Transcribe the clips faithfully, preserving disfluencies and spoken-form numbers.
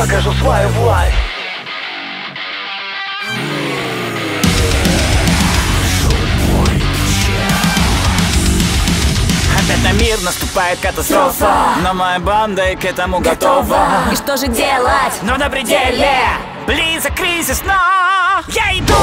покажу свою власть. Опять на мир наступает катастрофа, но моя банда и к этому готова. И что же делать? Но на пределе близок кризис, но я иду.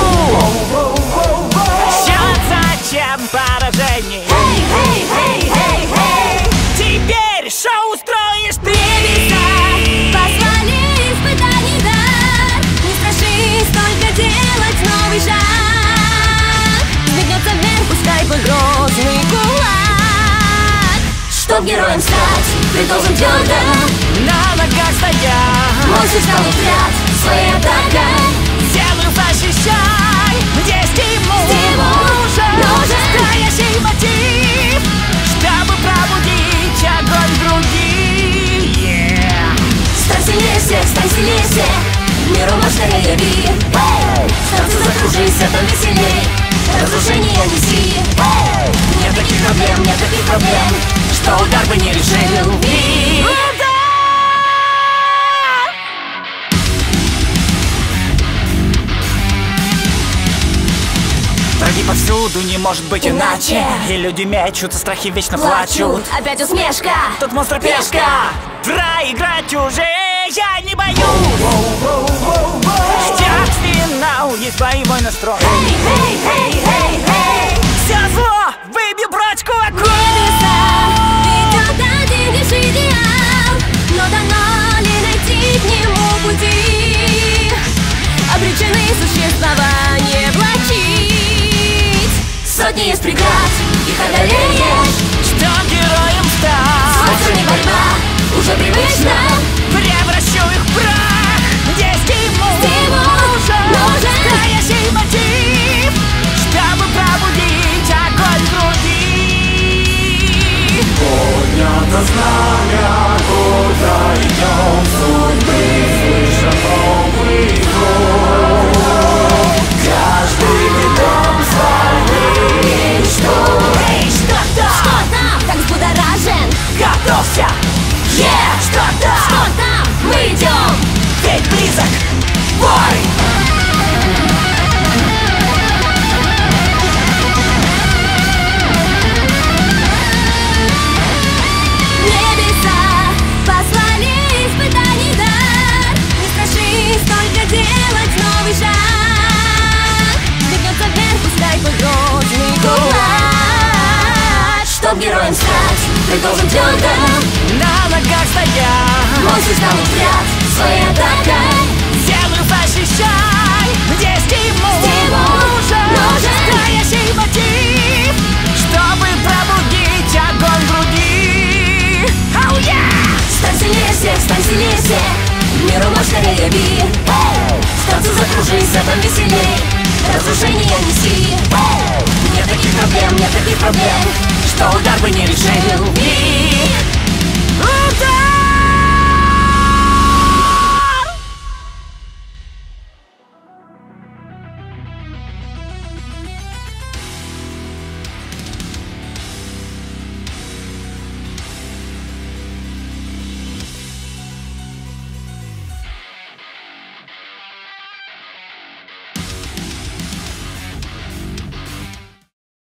Счет зачем поражений? Эй, эй, эй, эй, эй! Теперь шоу устроишь ты. Небеса послали испытаний дар. Не страшись, только делать новый шаг. Взметнется вверх, пускай твой грозный кулак. Чтоб героем стать, ты должен твердо На ногах стоять, мощью стал отряд своей атакой. землю защищай. Где стимул? Стимул нужен. Настоящий мотив, чтобы пробудить огонь в груди. Yeah. Стань сильнее всех, стань сильнее всех. Миру мощь скорее яви. Сердце закружись, это веселей. Разрушение неси. Нет таких проблем, нет таких проблем, что удар бы не решил. И... Враги повсюду, не может быть иначе. И люди мечутся, страхи вечно плачут. Опять усмешка. Тут монстр пешка. Проиграть уже я не боюсь. Ждет финал, есть боевой настрой. Эй, эй, эй, эй, эй! Все зло, выбью брочку огонь. Небеса ведет один лишь идеал, но давно не найти к нему пути. Обречены существование влачить. Сотни есть преград, их одолеешь. Что героем стать? Солнце не борьба, уже привычно. Превращу их в прах. Где стимул? Стимул нужен. Настоящий мотив, чтобы пробудить огонь в груди. Поднято знамя, куда идем судьбы, слышим новый год. Каждый дом свою мечту. Эй, что там? Что там? Так взбудоражен. Готовься! Yeah! Что там? Что там? Мы идем. Ведь близок бой! Небеса послали испытаний дар. Не страшись, только делать новый шаг. Взметнется вверх, пускай твой грозный кулак. Чтоб героем стать, ты должен твердо На ногах стоять, мощью стал отряд своей атакой. землю защищай. Где стимул? Стимул нужен. Настоящий мотив, чтобы пробудить огонь в груди. Оу, yeah! Стань сильнее всех, стань сильнее всех. Миру мощь скорее яви. Сердце закружись, это веселей. Разрушение неси. Нет таких проблем, нет таких проблем, Что удар бы не решил. И